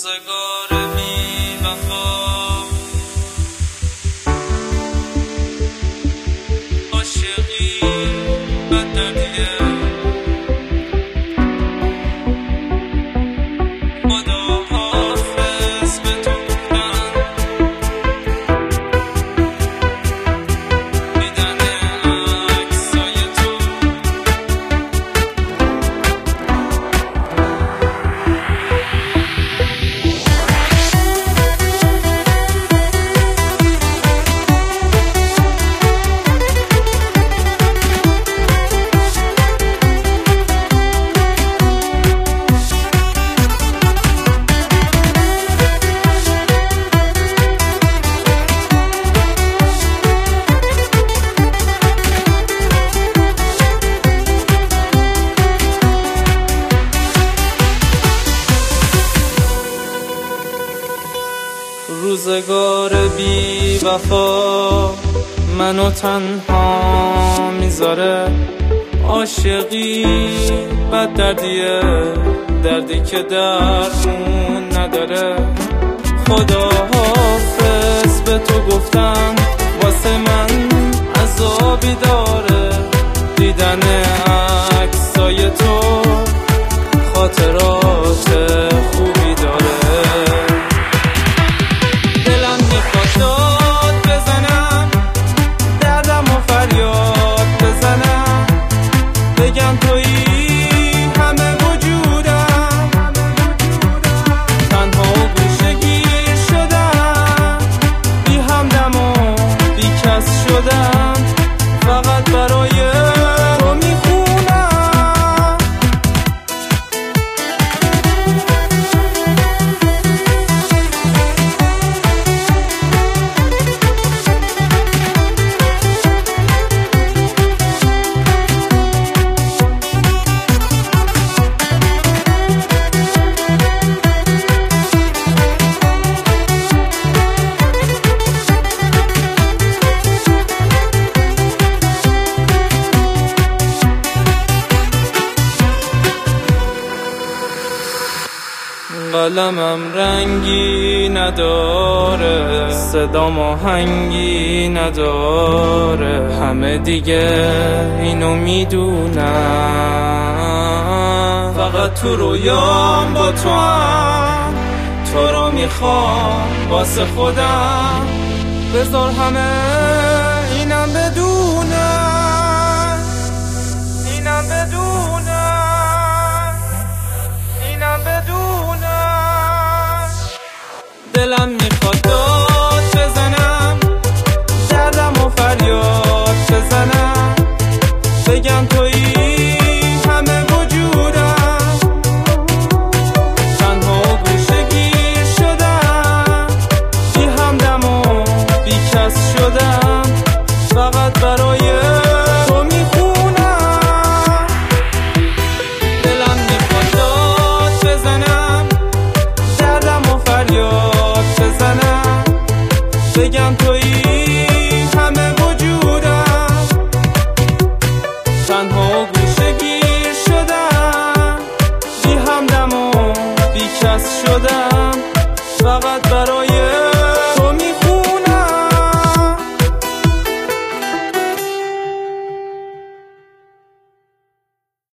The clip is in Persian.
روزگار بی وفا، عاشقی بددردیه، خدا حافظ به تو گفتن، دیدن عکسای تو. روزگار بی وفا منو تنها میذاره، عاشقی بددردیه، دردی که درمون نداره. خدا حافظ به تو گفتن، واسه من عذابی داره، دیدن عکسای تو خاطرات خوبی داره. فقط برای تو میخونم. قلمم رنگی نداره، صدام آهنگی نداره، همه دیگه اینو میدونن. فقط تو رویام با تو هم، تو رو میخوام واسه خودم، بذار همه اینم بدونن، اینم بدونن، اینم بدونن. دلم میخواد داد بزنم، دردم و فریاد بزنم، بگم تویی همه وجودم، تنها و گوشه گیر شدم، بی همدم و بی کس شدم، فقط برای تو میخونم. دلم میخواد داد بزنم، دردم و فریاد بزنم، بگم تویی همه وجودم، تنها و گوشه گیر شدم، بی همدم و بی کس شدم.